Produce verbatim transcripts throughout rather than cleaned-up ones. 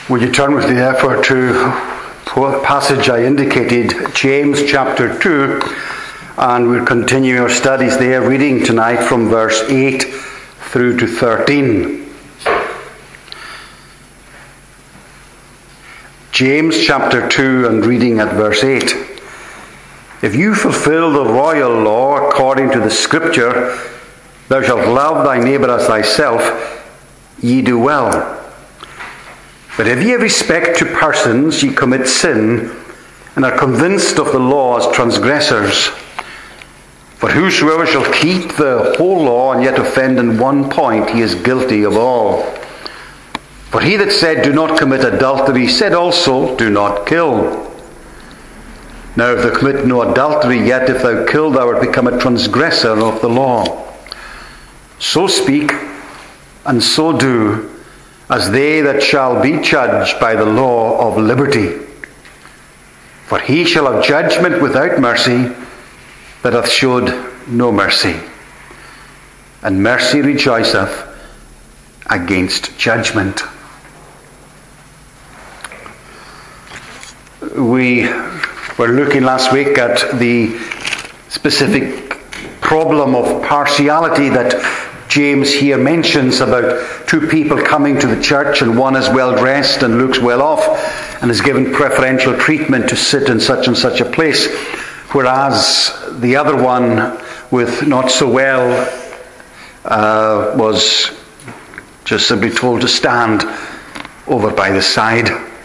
Would you turn with me therefore to the passage I indicated, James chapter two, and we'll continue our studies there, reading tonight from verse eight through to thirteen. James chapter two and reading at verse eight. If you fulfill the royal law according to the scripture, thou shalt love thy neighbour as thyself, ye do well. But if ye have respect to persons, ye commit sin, and are convinced of the law as transgressors. For whosoever shall keep the whole law and yet offend in one point, he is guilty of all. For he that said, do not commit adultery, said also, do not kill. Now if thou commit no adultery, yet if thou kill, thou art become a transgressor of the law. So speak, and so do, as they that shall be judged by the law of liberty. For he shall have judgment without mercy, that hath showed no mercy. And mercy rejoiceth against judgment. We were looking last week at the specific problem of partiality that James here mentions about two people coming to the church, and one is well dressed and looks well off and is given preferential treatment to sit in such and such a place, whereas the other one with not so well uh, was just simply told to stand over by the side.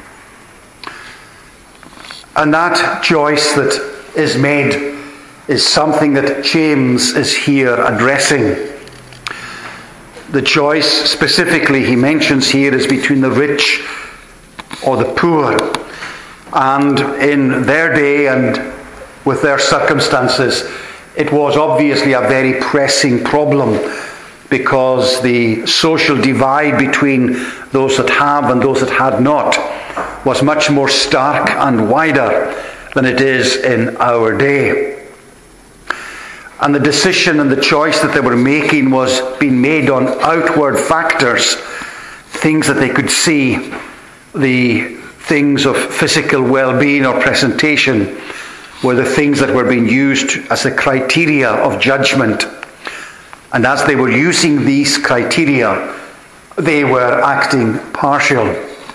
And that choice that is made is something that James is here addressing. The choice specifically he mentions here is between the rich or the poor. And in their day and with their circumstances, it was obviously a very pressing problem, because the social divide between those that have and those that had not was much more stark and wider than it is in our day. And the decision and the choice that they were making was being made on outward factors, things that they could see, the things of physical well-being or presentation were the things that were being used as the criteria of judgment. And as they were using these criteria, they were acting partial.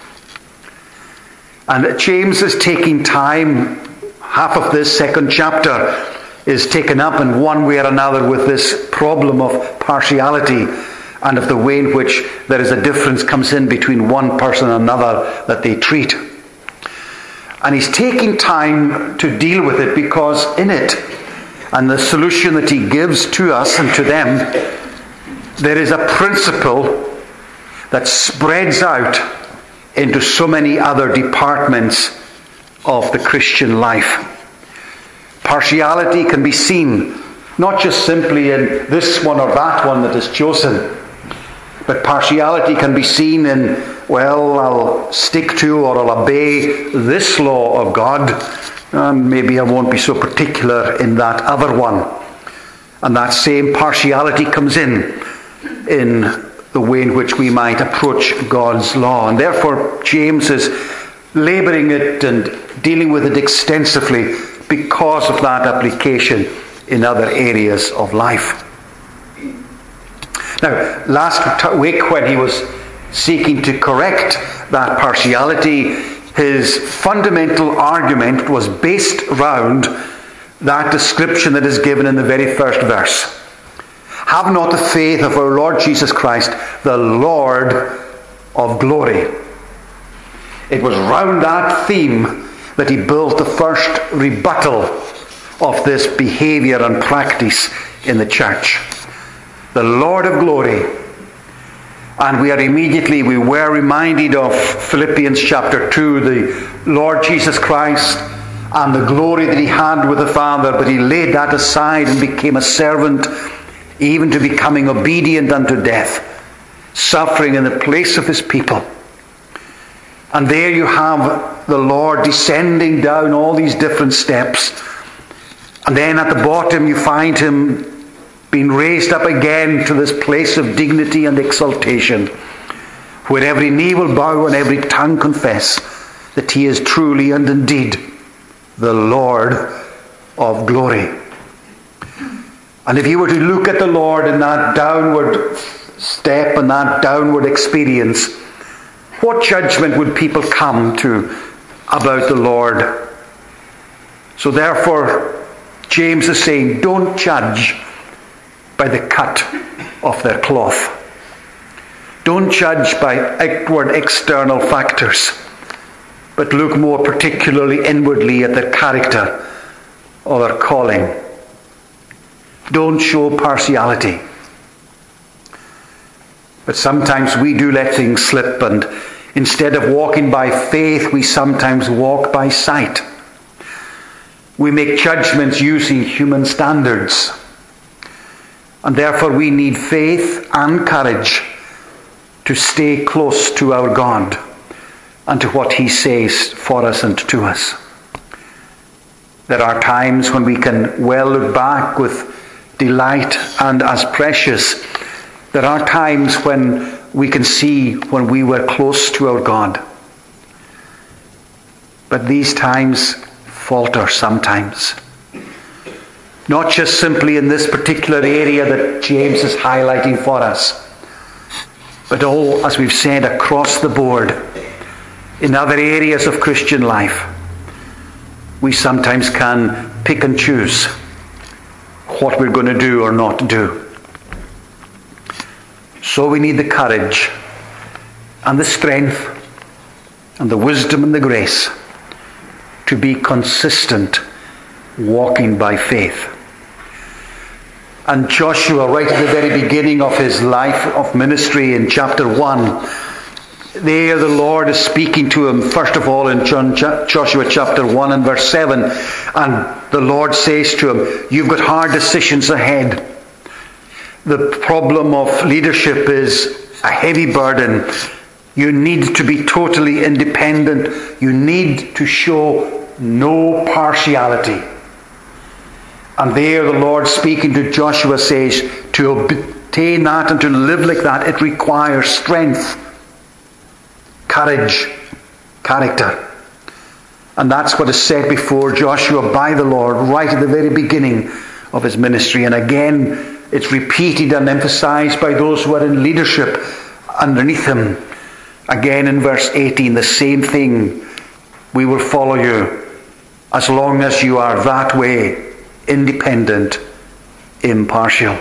And James is taking time, half of this second chapter is taken up in one way or another with this problem of partiality and of the way in which there is a difference comes in between one person and another that they treat. And he's taking time to deal with it, because in it, and the solution that he gives to us and to them, there is a principle that spreads out into so many other departments of the Christian life. Partiality can be seen not just simply in this one or that one that is chosen, but partiality can be seen in, well, I'll stick to or I'll obey this law of God, and maybe I won't be so particular in that other one. And that same partiality comes in, in the way in which we might approach God's law. And therefore, James is labouring it and dealing with it extensively because of that application in other areas of life. Now, last week when he was seeking to correct that partiality, his fundamental argument was based around that description that is given in the very first verse. Have not the faith of our Lord Jesus Christ, the Lord of glory. It was round that theme that he built the first rebuttal of this behaviour and practice in the church. The Lord of glory. And we are immediately, we were reminded of Philippians chapter two, the Lord Jesus Christ and the glory that he had with the Father, but he laid that aside and became a servant, even to becoming obedient unto death, suffering in the place of his people. And there you have the Lord descending down all these different steps. And then at the bottom you find him being raised up again to this place of dignity and exaltation, where every knee will bow and every tongue confess that he is truly and indeed the Lord of glory. And if you were to look at the Lord in that downward step and that downward experience, what judgment would people come to about the Lord? So therefore, James is saying, don't judge by the cut of their cloth. Don't judge by outward external factors, but look more particularly inwardly at their character or their calling. Don't show partiality. But sometimes we do let things slip, and instead of walking by faith, we sometimes walk by sight. We make judgments using human standards. And therefore we need faith and courage to stay close to our God and to what he says for us and to us. There are times when we can well look back with delight and as precious. There are times when we can see when we were close to our God. But these times falter sometimes. Not just simply in this particular area that James is highlighting for us, but all, as we've said, across the board, in other areas of Christian life, we sometimes can pick and choose what we're going to do or not do. So we need the courage and the strength and the wisdom and the grace to be consistent walking by faith. And Joshua, right at the very beginning of his life of ministry in chapter one, there the Lord is speaking to him, first of all in John, Joshua chapter one and verse seven. And the Lord says to him, you've got hard decisions ahead. The problem of leadership is a heavy burden. You need to be totally independent. You need to show no partiality. And there the Lord speaking to Joshua says, to obtain that and to live like that, it requires strength, courage, character. And that's what is said before Joshua by the Lord right at the very beginning of his ministry. And again, it's repeated and emphasized by those who are in leadership underneath him. Again in verse eighteen, the same thing. We will follow you as long as you are that way, independent, impartial.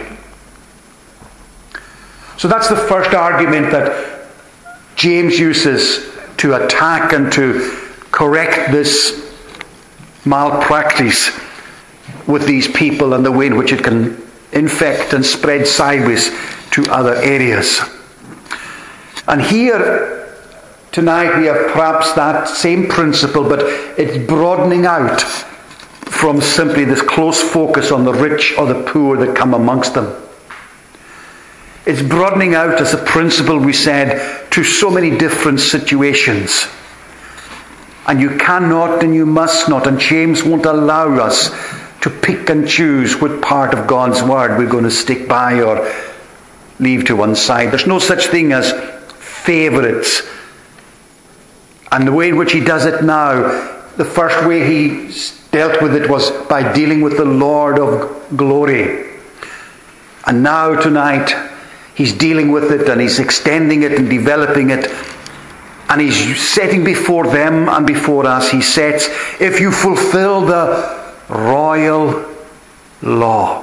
So that's the first argument that James uses to attack and to correct this malpractice with these people and the way in which it can infect and spread sideways to other areas. And here tonight we have perhaps that same principle, but it's broadening out from simply this close focus on the rich or the poor that come amongst them. It's broadening out as a principle, we said, to so many different situations. And you cannot and you must not, and James won't allow us to pick and choose what part of God's word we're going to stick by or leave to one side. There's no such thing as favourites. And the way in which he does it now, the first way he dealt with it was by dealing with the Lord of glory. And now tonight, he's dealing with it and he's extending it and developing it. And he's setting before them and before us, he sets, if you fulfill the royal law.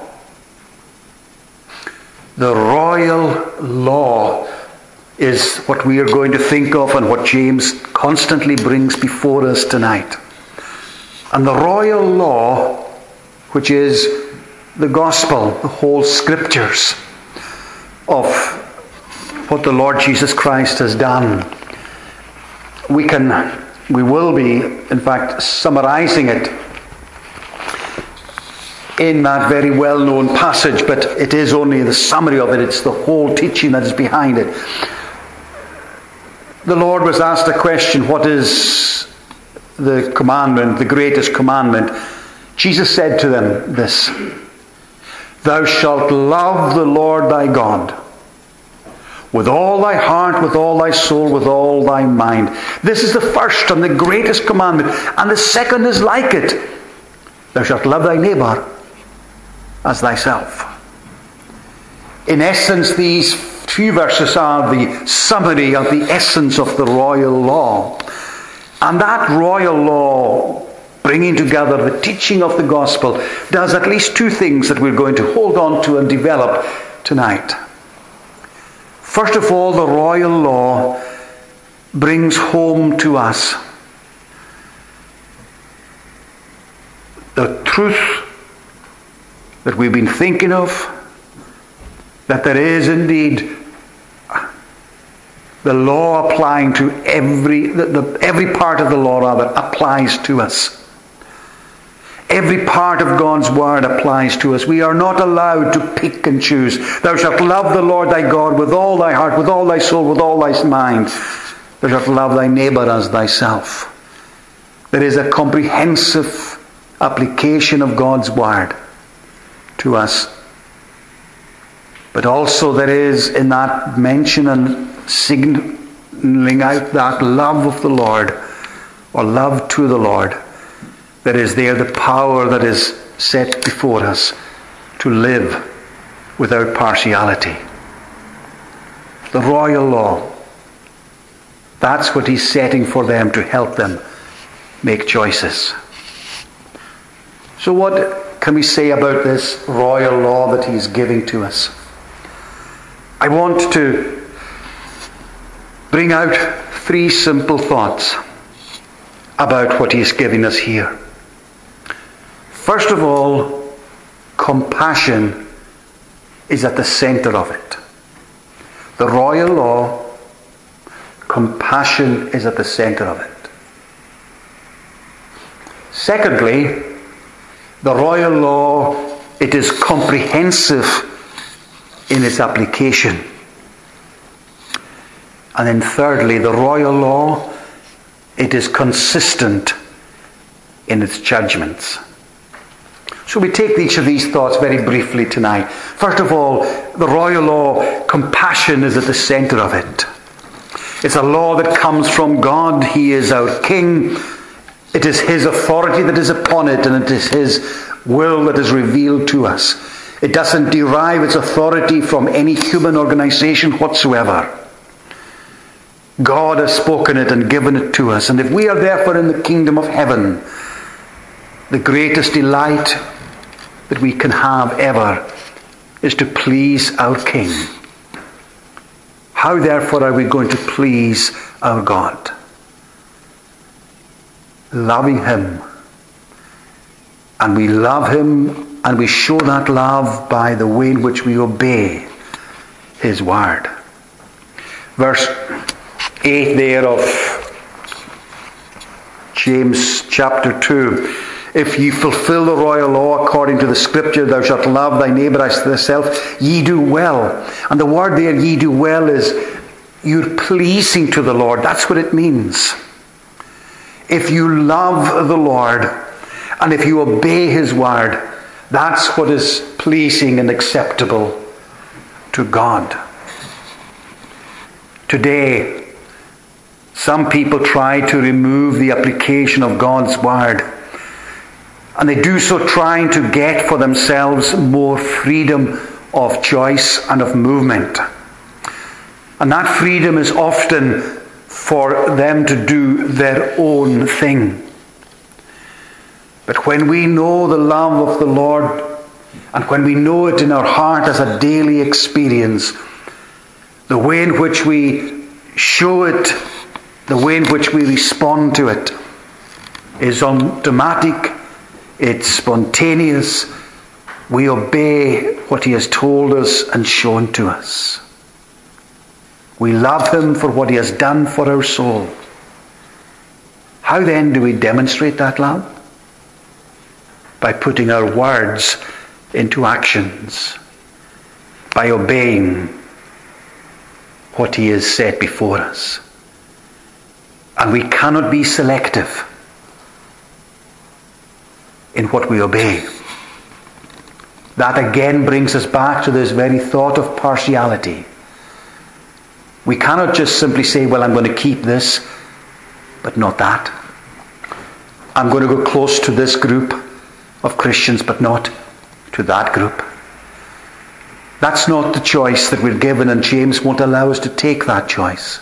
The royal law is what we are going to think of and what James constantly brings before us tonight. And the royal law, which is the gospel, the whole scriptures of what the Lord Jesus Christ has done. We can, we will be, in fact, summarizing it in that very well-known passage, but it is only the summary of it. It's the whole teaching that is behind it. The Lord was asked a question, what is the commandment, the greatest commandment? Jesus said to them this, thou shalt love the Lord thy God with all thy heart, with all thy soul, with all thy mind. This is the first and the greatest commandment. And the second is like it. Thou shalt love thy neighbour as thyself. In essence, these few verses are the summary of the essence of the royal law. And that royal law, bringing together the teaching of the gospel, does at least two things that we're going to hold on to and develop tonight. First of all, the royal law brings home to us the truth that we've been thinking of, that there is indeed the law applying to every, the, the, every part of the law rather applies to us. Every part of God's word applies to us. We are not allowed to pick and choose. Thou shalt love the Lord thy God with all thy heart, with all thy soul, with all thy mind. Thou shalt love thy neighbour as thyself. There is a comprehensive application of God's word to us. But also there is in that mention and signaling out that love of the Lord, or love to the Lord, there is there the power that is set before us to live without partiality. The royal law, that's what he's setting for them to help them make choices. So what can we say about this royal law that he's giving to us? I want to bring out three simple thoughts about what he's giving us here. First of all, compassion is at the center of it. The royal law, compassion is at the center of it. Secondly, the royal law, it is comprehensive in its application. And then thirdly, the royal law, it is consistent in its judgments. So we take each of these thoughts very briefly tonight. First of all, the royal law, compassion is at the center of it. It's a law that comes from God. He is our King. It is His authority that is upon it, and it is His will that is revealed to us. It doesn't derive its authority from any human organization whatsoever. God has spoken it and given it to us. And if we are therefore in the kingdom of heaven, the greatest delight that we can have ever is to please our King. How therefore are we going to please our God? Loving Him. And we love Him, and we show that love by the way in which we obey His word. Verse eight there of James chapter two. If ye fulfill the royal law according to the scripture, thou shalt love thy neighbour as thyself, ye do well. And the word there, ye do well, is you're pleasing to the Lord. That's what it means. If you love the Lord, and if you obey His word, that's what is pleasing and acceptable to God. Today, some people try to remove the application of God's word. And they do so trying to get for themselves more freedom of choice and of movement. And that freedom is often for them to do their own thing. But when we know the love of the Lord, and when we know it in our heart as a daily experience, the way in which we show it, the way in which we respond to it, is automatic. It's spontaneous. We obey what He has told us and shown to us. We love Him for what He has done for our soul. How then do we demonstrate that love? By putting our words into actions. By obeying what He has set before us. And we cannot be selective in what we obey. That again brings us back to this very thought of partiality. We cannot just simply say, well, I'm going to keep this, but not that. I'm going to go close to this group of Christians, but not to that group. That's not the choice that we're given, and James won't allow us to take that choice.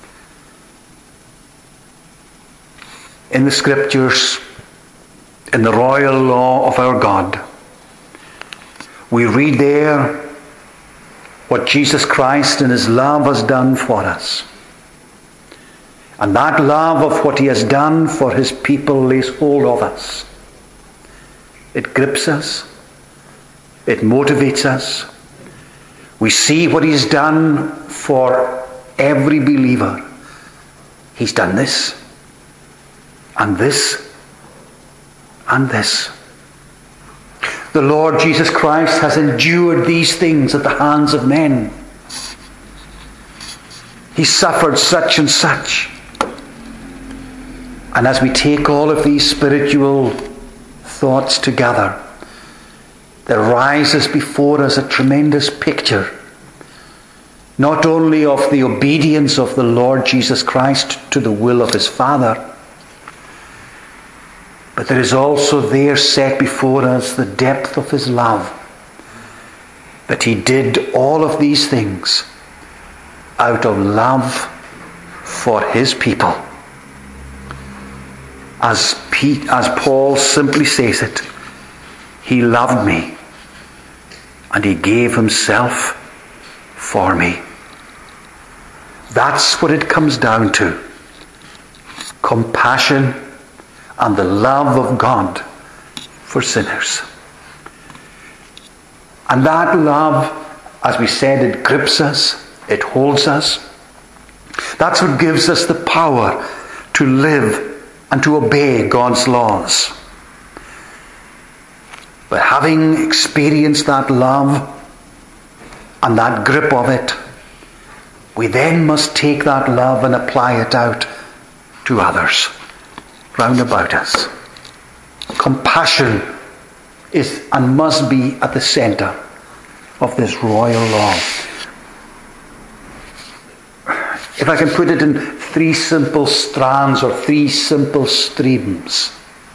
In the Scriptures, in the royal law of our God, we read there what Jesus Christ in his love has done for us. And that love of what he has done for his people lays hold of us. It grips us. It motivates us. We see what he's done for every believer. He's done this, and this, and this. The Lord Jesus Christ has endured these things at the hands of men. He suffered such and such. And as we take all of these spiritual thoughts together, there rises before us a tremendous picture, not only of the obedience of the Lord Jesus Christ to the will of his Father, but there is also there set before us the depth of his love, that he did all of these things out of love for his people. As, Pete, as Paul simply says it, he loved me and he gave himself for me. That's what it comes down to. Compassion and the love of God for sinners. And that love, as we said, it grips us, it holds us. That's what gives us the power to live and to obey God's laws. But having experienced that love and that grip of it, we then must take that love and apply it out to others round about us. Compassion is and must be at the centre of this royal law. If I can put it in three simple strands or three simple streams.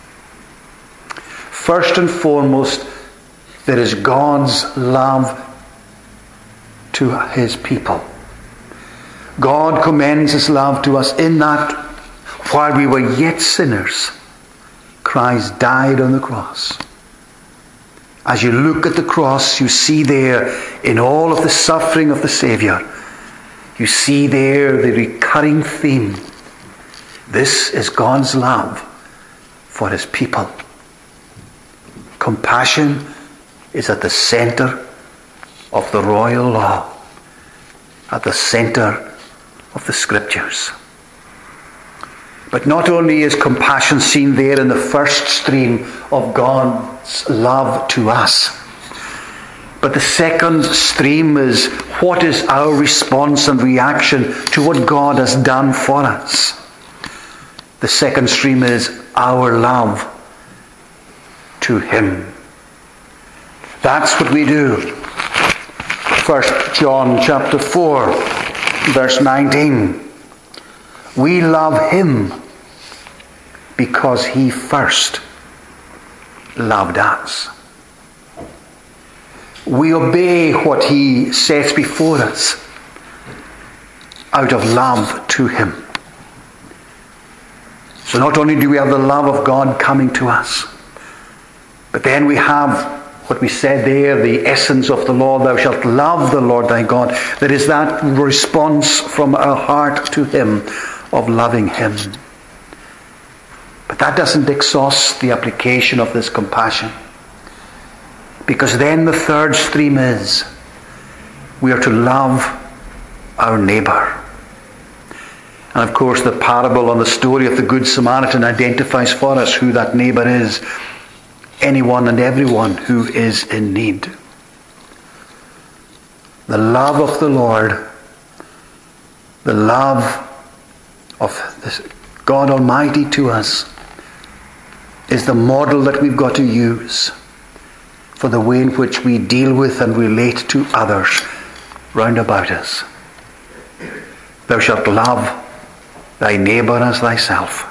First and foremost, there is God's love to his people. God commends his love to us in that while we were yet sinners, Christ died on the cross. As you look at the cross, you see there in all of the suffering of the Saviour, you see there the recurring theme. This is God's love for his people. Compassion is at the centre of the royal law, at the centre of the Scriptures. But not only is compassion seen there in the first stream of God's love to us, but the second stream is what is our response and reaction to what God has done for us. The second stream is our love to him. That's what we do. First John chapter four, verse nineteen. We love him because he first loved us. We obey what he sets before us out of love to him. So not only do we have the love of God coming to us, but then we have what we said there, the essence of the law, thou shalt love the Lord thy God. There is that response from our heart to him of loving him. But that doesn't exhaust the application of this compassion. Because then the third stream is we are to love our neighbour. And of course the parable on the story of the Good Samaritan identifies for us who that neighbour is. Anyone and everyone who is in need. The love of the Lord, the love of this God Almighty to us is the model that we've got to use for the way in which we deal with and relate to others round about us. Thou shalt love thy neighbour as thyself.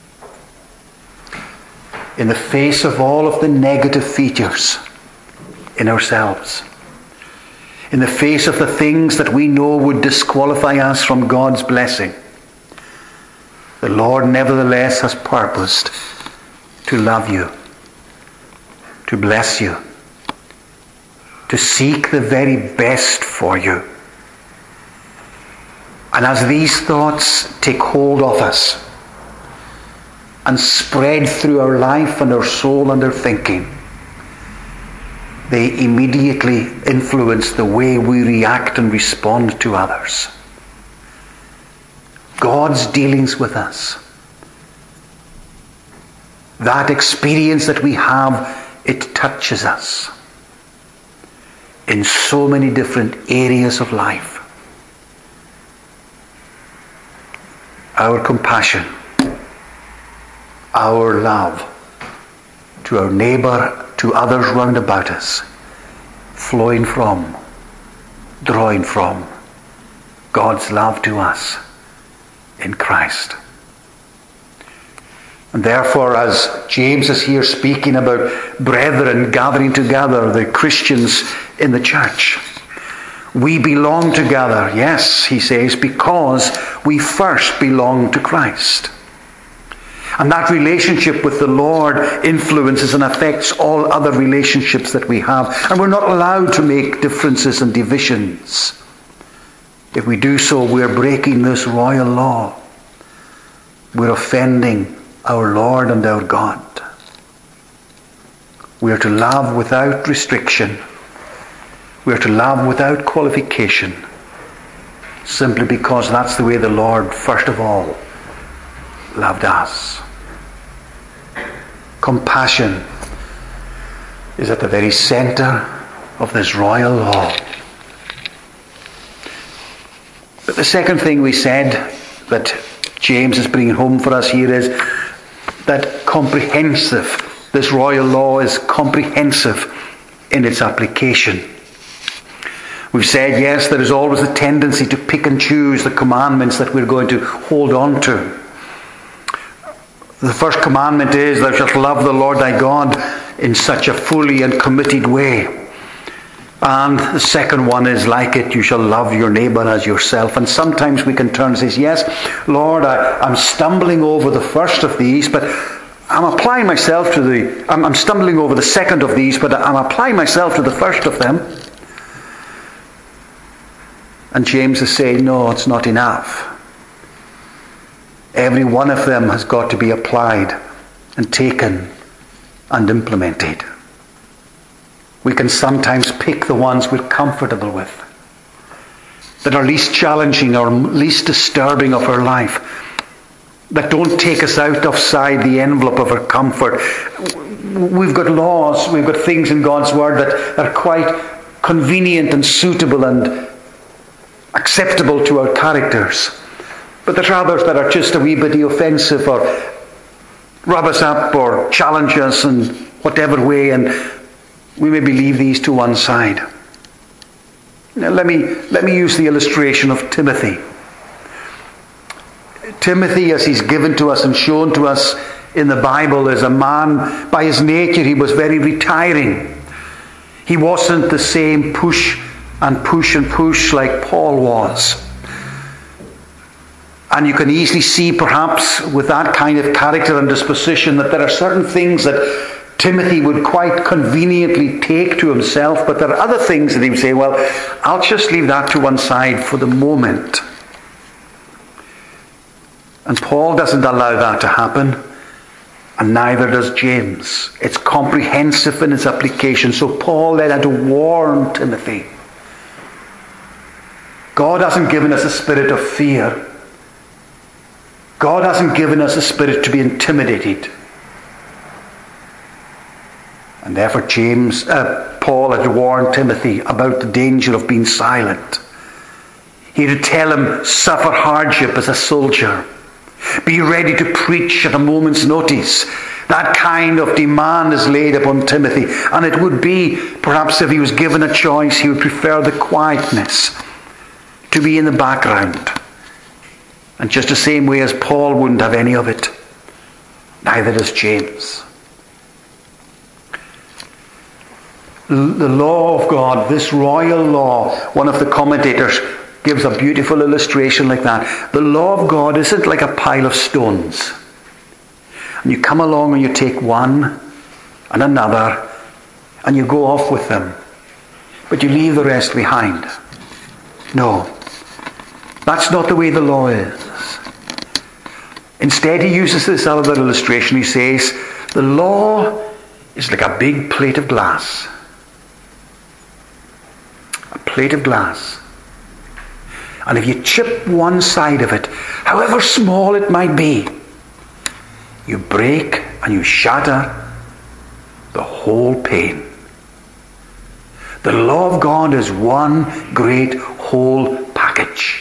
In the face of all of the negative features in ourselves, in the face of the things that we know would disqualify us from God's blessing, the Lord nevertheless has purposed to love you, to bless you, to seek the very best for you. And as these thoughts take hold of us and spread through our life and our soul and our thinking, they immediately influence the way we react and respond to others. God's dealings with us, that experience that we have, it touches us in so many different areas of life. Our compassion, our love to our neighbour, to others round about us, flowing from, drawing from God's love to us in Christ. And therefore, as James is here speaking about brethren gathering together, the Christians in the church, we belong together, yes, he says, because we first belong to Christ. And that relationship with the Lord influences and affects all other relationships that we have. And we're not allowed to make differences and divisions. If we do so, we're breaking this royal law. We're offending our Lord and our God. We are to love without restriction. We are to love without qualification, simply because that's the way the Lord, first of all, loved us. Compassion is at the very centre of this royal law. But the second thing we said that James is bringing home for us here is that comprehensive, this royal law is comprehensive in its application. We've said, yes, there is always a tendency to pick and choose the commandments that we're going to hold on to. The first commandment is, thou shalt love the Lord thy God in such a fully and committed way. And the second one is like it, you shall love your neighbour as yourself. And sometimes we can turn and say, yes, Lord, I, I'm stumbling over the first of these, but I'm applying myself to the, I'm, I'm stumbling over the second of these, but I'm applying myself to the first of them. And James is saying, no, it's not enough. Every one of them has got to be applied and taken and implemented. We can sometimes pick the ones we're comfortable with, that are least challenging or least disturbing of our life, that don't take us out outside the envelope of our comfort. We've got laws, we've got things in God's Word that are quite convenient and suitable and acceptable to our characters. But there's others that are just a wee bit offensive or rub us up or challenge us in whatever way, and we maybe leave these to one side. Now let me, let me use the illustration of Timothy. Timothy, as he's given to us and shown to us in the Bible, is a man, by his nature, he was very retiring. He wasn't the same push and push and push like Paul was. And you can easily see, perhaps, with that kind of character and disposition, that there are certain things that Timothy would quite conveniently take to himself, but there are other things that he would say, well, I'll just leave that to one side for the moment. And Paul doesn't allow that to happen, and neither does James. It's comprehensive in its application. So Paul then had to warn Timothy. God hasn't given us a spirit of fear. God hasn't given us a spirit to be intimidated. And therefore James, uh, Paul had to warn Timothy about the danger of being silent. He had to tell him, suffer hardship as a soldier. Be ready to preach at a moment's notice. That kind of demand is laid upon Timothy. And it would be, perhaps if he was given a choice, he would prefer the quietness, to be in the background, And just the same way as Paul wouldn't have any of it, neither does James. The law of God, this royal law, one of the commentators gives a beautiful illustration like that. The law of God isn't like a pile of stones. And you come along and you take one and another and you go off with them. But you leave the rest behind. No. That's not the way the law is. Instead, he uses this other illustration. He says, the law is like a big plate of glass. A plate of glass. And if you chip one side of it, however small it might be, you break and you shatter the whole pane. The law of God is one great whole package.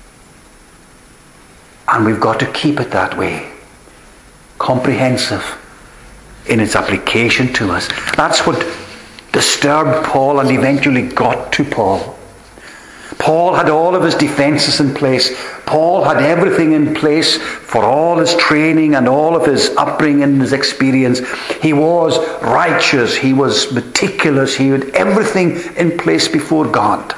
And we've got to keep it that way. Comprehensive in its application to us. That's what disturbed Paul and eventually got to Paul. Paul had all of his defenses in place. Paul had everything in place for all his training and all of his upbringing and his experience. He was righteous. He was meticulous. He had everything in place before God.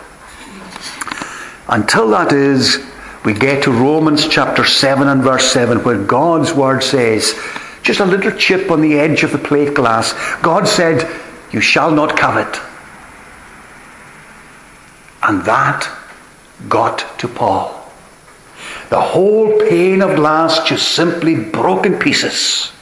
Until that is, we get to Romans chapter seven and verse seven, where God's word says, just a little chip on the edge of the plate glass, God said, you shall not covet. And that got to Paul. The whole pane of glass just simply broke in pieces.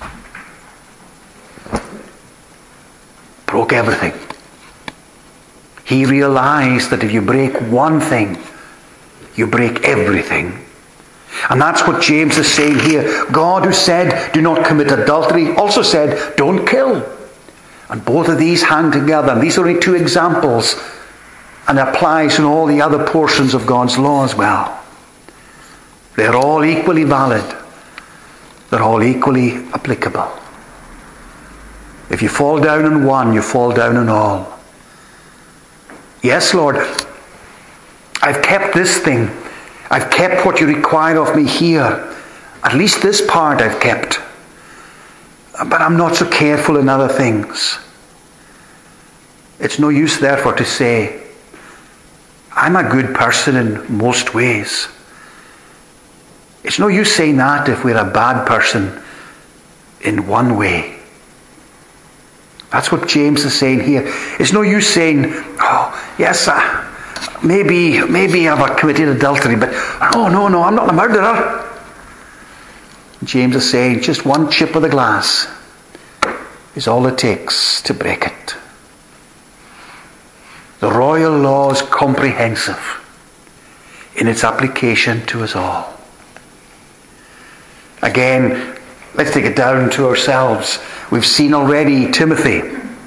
Broke everything. He realized that if you break one thing, you break everything. And that's what James is saying here. God, who said, do not commit adultery, also said, don't kill. And both of these hang together. And these are only two examples. And applies in all the other portions of God's law as well. They're all equally valid. They're all equally applicable. If you fall down on one, you fall down on all. Yes, Lord, I've kept this thing. I've kept what you require of me here. At least this part I've kept. But I'm not so careful in other things. It's no use, therefore, to say, I'm a good person in most ways. It's no use saying that if we're a bad person in one way. That's what James is saying here. It's no use saying, oh, yes, uh, maybe, maybe I've committed adultery, but oh, no, no, I'm not a murderer. James is saying just one chip of the glass is all it takes to break it. The royal law is comprehensive in its application to us all. Again, let's take it down to ourselves. We've seen already Timothy.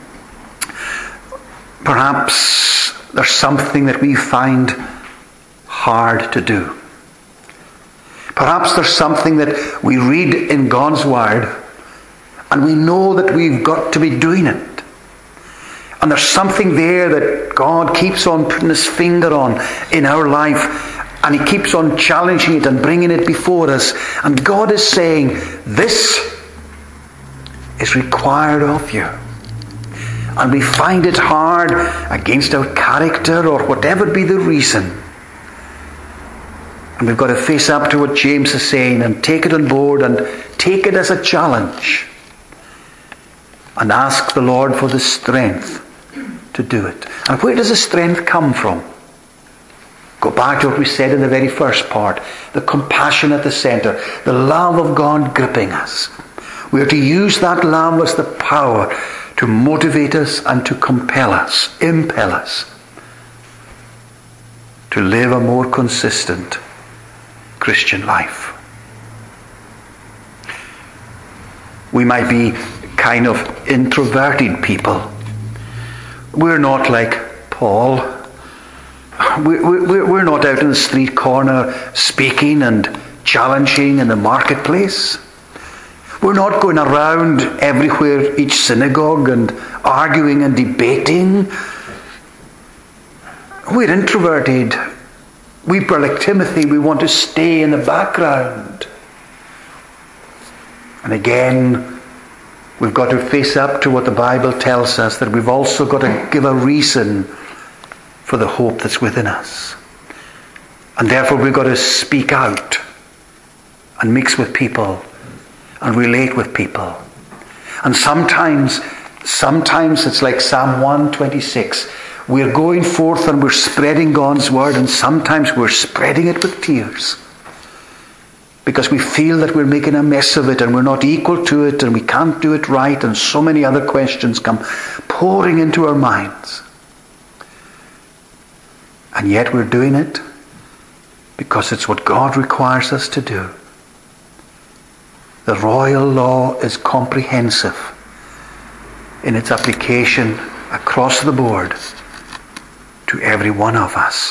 Perhaps there's something that we find hard to do. Perhaps there's something that we read in God's Word and we know that we've got to be doing it. And there's something there that God keeps on putting his finger on in our life. And he keeps on challenging it and bringing it before us. And God is saying, this is required of you. And we find it hard against our character or whatever be the reason. And we've got to face up to what James is saying and take it on board and take it as a challenge. And ask the Lord for the strength to do it. And where does the strength come from? Go back to what we said in the very first part. The compassion at the centre. The love of God gripping us. We are to use that love as the power to motivate us and to compel us, impel us to live a more consistent Christian life. We might be kind of introverted people. We're not like Paul. We're not out in the street corner speaking and challenging in the marketplace. We're not going around everywhere, each synagogue, and arguing and debating. We're introverted We, like Timothy, we want to stay in the background. And again, we've got to face up to what the Bible tells us, that we've also got to give a reason for the hope that's within us. And therefore we've got to speak out and mix with people and relate with people. And sometimes, sometimes it's like Psalm one twenty-six. We're going forth and we're spreading God's word, and sometimes we're spreading it with tears. Because we feel that we're making a mess of it and we're not equal to it and we can't do it right, and so many other questions come pouring into our minds. And yet we're doing it because it's what God requires us to do. The royal law is comprehensive in its application across the board to every one of us.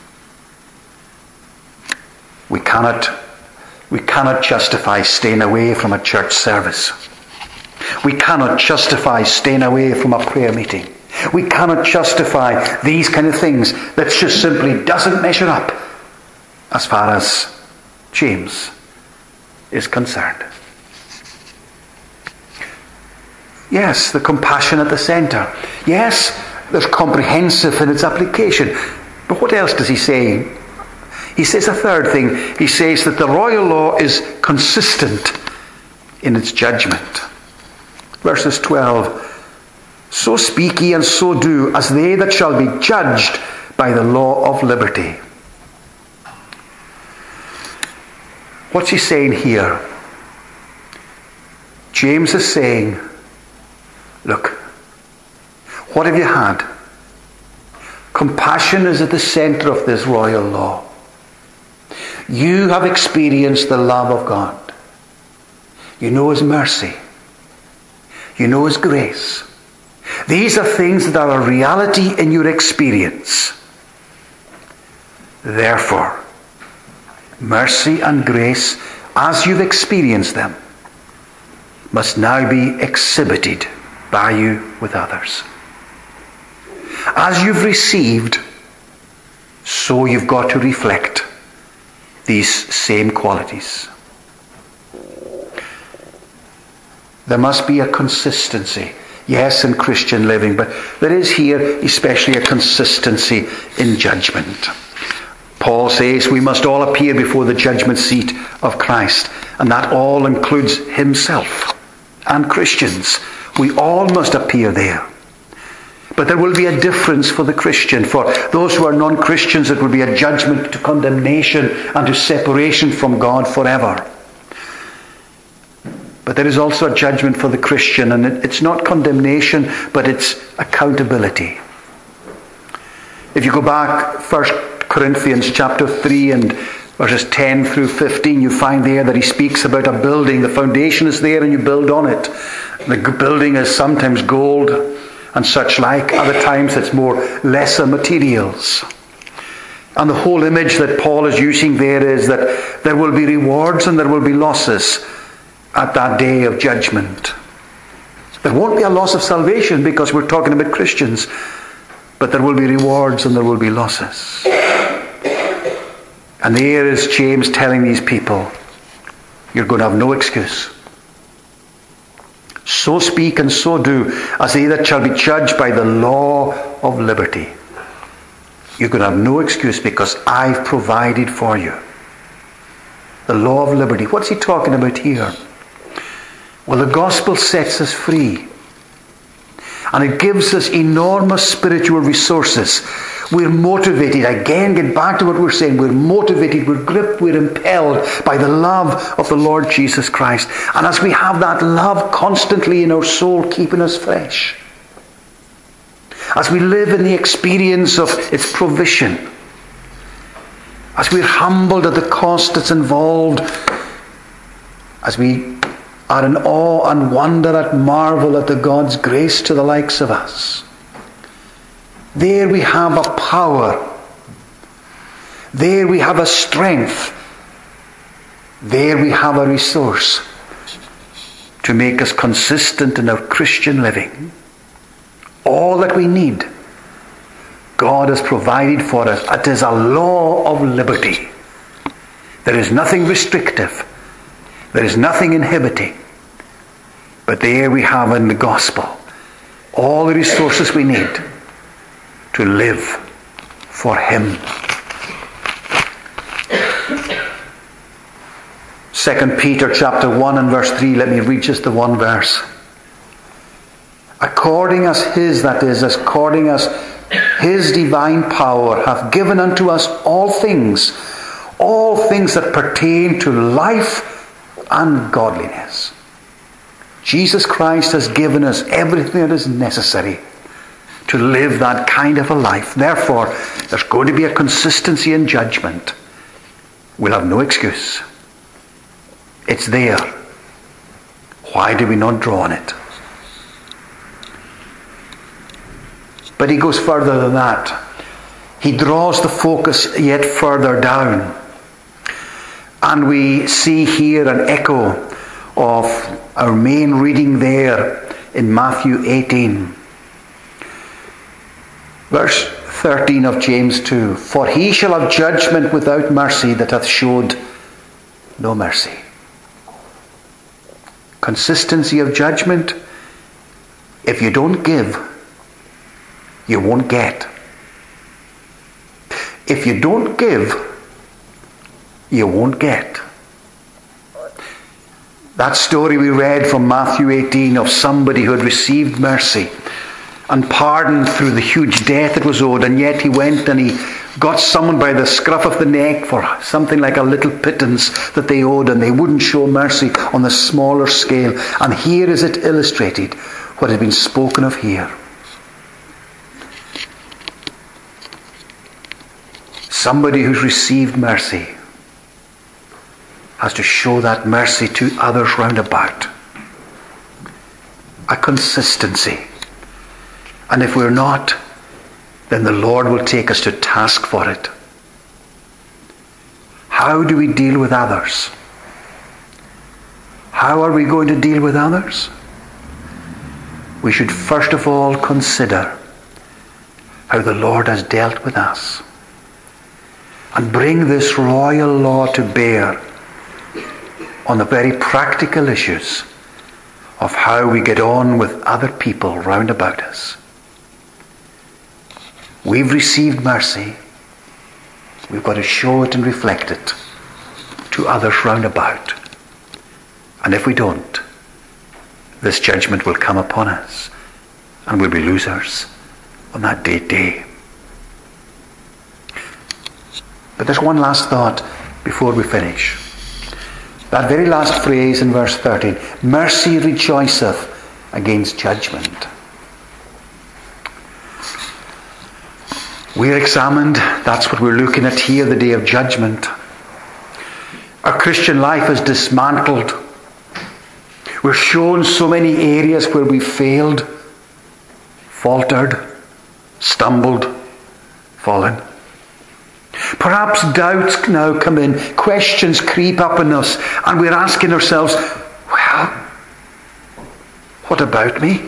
We cannot, we cannot justify staying away from a church service. We cannot justify staying away from a prayer meeting. We cannot justify these kind of things. That just simply doesn't measure up as far as James is concerned. Yes, the compassion at the centre. Yes, there's comprehensive in its application. But what else does he say? He says a third thing. He says that the royal law is consistent in its judgment. Verses twelve. So speak ye and so do, as they that shall be judged by the law of liberty. What's he saying here? James is saying, look, what have you had? Compassion is at the centre of this royal law. You have experienced the love of God. You know His mercy. You know His grace. These are things that are a reality in your experience. Therefore, mercy and grace, as you've experienced them, must now be exhibited by you with others. As you've received, so you've got to reflect these same qualities. There must be a consistency, yes, in Christian living, but there is here especially a consistency in judgment. Paul says we must all appear before the judgment seat of Christ, and that all includes himself and Christians. We all must appear there. But there will be a difference for the Christian. For those who are non-Christians, it will be a judgment to condemnation and to separation from God forever. But there is also a judgment for the Christian, and it's not condemnation, but it's accountability. If you go back, First Corinthians chapter three and verses ten through fifteen, you find there that he speaks about a building. The foundation is there and you build on it. The building is sometimes gold and such like. Other times it's more lesser materials. And the whole image that Paul is using there is that there will be rewards and there will be losses at that day of judgment. There won't be a loss of salvation because we're talking about Christians, but there will be rewards and there will be losses. And there is James telling these people, you're going to have no excuse. So speak and so do, as they that shall be judged by the law of liberty. You're going to have no excuse because I've provided for you. The law of liberty. What's he talking about here? Well, the gospel sets us free. And it gives us enormous spiritual resources. We're motivated. Again, get back to what we're saying. We're motivated, we're gripped, we're impelled by the love of the Lord Jesus Christ. And as we have that love constantly in our soul, keeping us fresh, as we live in the experience of its provision, as we're humbled at the cost that's involved, as we are in awe and wonder at marvel at the God's grace to the likes of us, there we have a power. There we have a strength. There we have a resource to make us consistent in our Christian living. All that we need God has provided for us. It is a law of liberty. There is nothing restrictive. There is nothing inhibiting. But there we have in the gospel all the resources we need to live for him. Second Peter chapter one and verse three, let me read just the one verse. According as his, that is, according as his divine power hath given unto us all things, all things that pertain to life and godliness. Jesus Christ has given us everything that is necessary to live that kind of a life. Therefore, there's going to be a consistency in judgment. We'll have no excuse. It's there. Why do we not draw on it? But he goes further than that. He draws the focus yet further down. And we see here an echo of our main reading there in Matthew eighteen. Verse thirteen of James two. For he shall have judgment without mercy that hath showed no mercy. Consistency of judgment. If you don't give, you won't get. If you don't give, you won't get. That story we read from Matthew eighteen of somebody who had received mercy and pardon through the huge debt that was owed, and yet he went and he got someone by the scruff of the neck for something like a little pittance that they owed, and they wouldn't show mercy on the smaller scale. And here is it illustrated, what has been spoken of here. Somebody who's received mercy has to show that mercy to others round about. A consistency. And if we're not, then the Lord will take us to task for it. How do we deal with others? How are we going to deal with others? We should first of all consider how the Lord has dealt with us, and bring this royal law to bear on the very practical issues of how we get on with other people round about us. We've received mercy. We've got to show it and reflect it to others round about. And if we don't, this judgment will come upon us, and we'll be losers on that day day. But there's one last thought before we finish. That very last phrase in verse thirteen, mercy rejoiceth against judgment. We're examined, that's what we're looking at here, the day of judgment. Our Christian life is dismantled. We're shown so many areas where we failed, faltered, stumbled, fallen. Perhaps doubts now come in, questions creep up in us, and we're asking ourselves, well, what about me?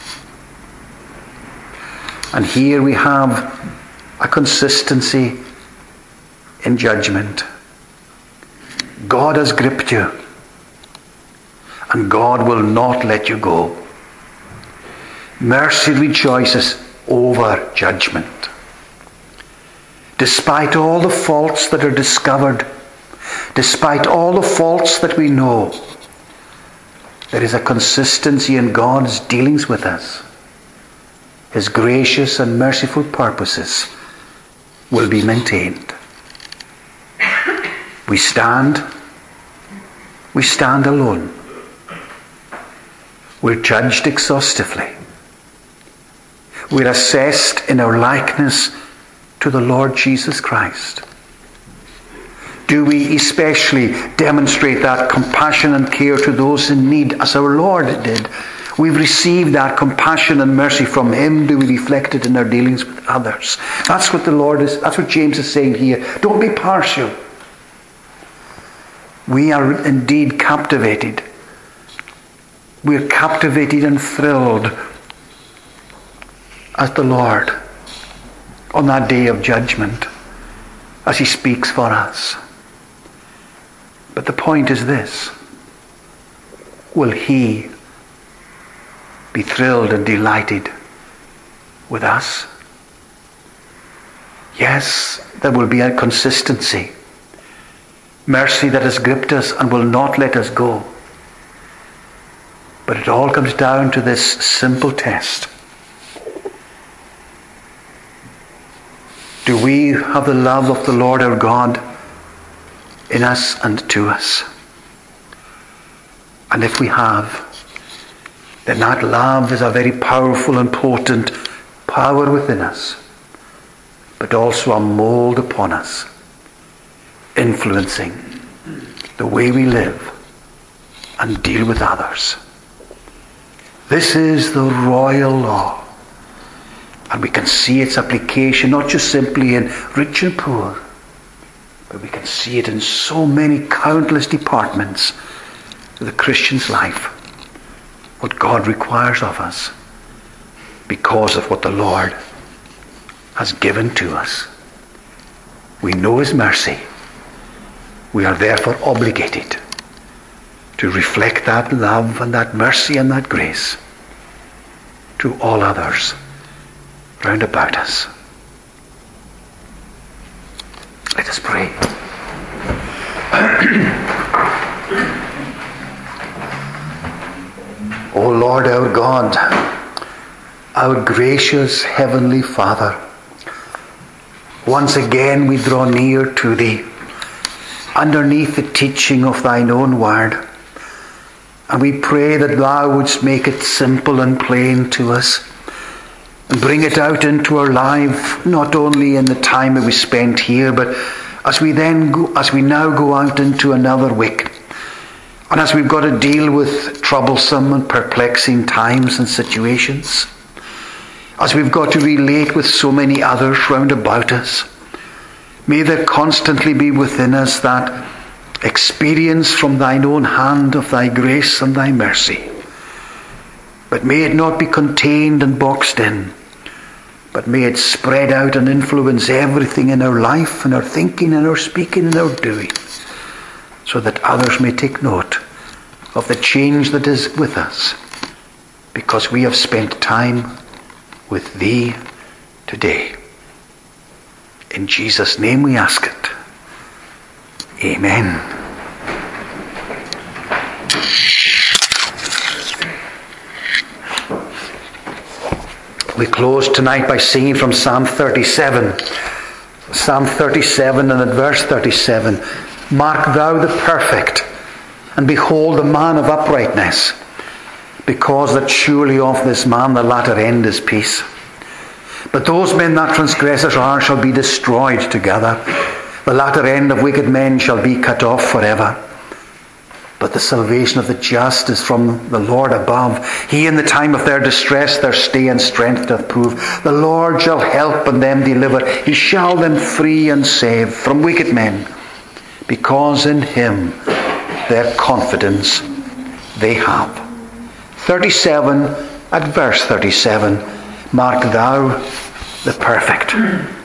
And here we have a consistency in judgment. God has gripped you, and God will not let you go. Mercy rejoices over judgment. Despite all the faults that are discovered, despite all the faults that we know, there is a consistency in God's dealings with us. His gracious and merciful purposes will be maintained. We stand, we stand alone. We're judged exhaustively. We're assessed in our likeness to the Lord Jesus Christ. Do we especially demonstrate that compassion and care to those in need as our Lord did? We've received that compassion and mercy from Him. Do we reflect it in our dealings with others? That's what the Lord is, that's what James is saying here. Don't be partial. We are indeed captivated. We're captivated and thrilled as the Lord on that day of judgment as he speaks for us. But the point is this: will he be thrilled and delighted with us? Yes, there will be a consistency. Mercy that has gripped us and will not let us go. But it all comes down to this simple test. Do we have the love of the Lord our God in us and to us? And if we have, then that love is a very powerful and potent power within us, but also a mold upon us, influencing the way we live and deal with others. This is the royal law. And we can see its application not just simply in rich and poor, but we can see it in so many countless departments of the Christian's life. What God requires of us because of what the Lord has given to us. We know his mercy. We are therefore obligated to reflect that love and that mercy and that grace to all others round about us. Let us pray. O Lord our God, our gracious Heavenly Father, once again we draw near to thee underneath the teaching of thine own word, and we pray that thou wouldst make it simple and plain to us and bring it out into our life, not only in the time that we spent here, but as we then go, as we now go out into another week, and as we've got to deal with troublesome and perplexing times and situations, as we've got to relate with so many others round about us, may there constantly be within us that experience from thine own hand of thy grace and thy mercy. But may it not be contained and boxed in, but may it spread out and influence everything in our life, in our thinking, in our speaking, in our doing, so that others may take note of the change that is with us, because we have spent time with thee today. In Jesus' name we ask it. Amen. We close tonight by singing from Psalm thirty-seven. Psalm thirty-seven and at verse thirty-seven. Mark thou the perfect, and behold the man of uprightness, because that surely of this man the latter end is peace. But those men that transgressors are shall be destroyed together. The latter end of wicked men shall be cut off forever. But the salvation of the just is from the Lord above. He in the time of their distress their stay and strength doth prove. The Lord shall help and them deliver. He shall them free and save from wicked men, because in him their confidence they have. thirty-seven at verse thirty-seven. Mark thou the perfect.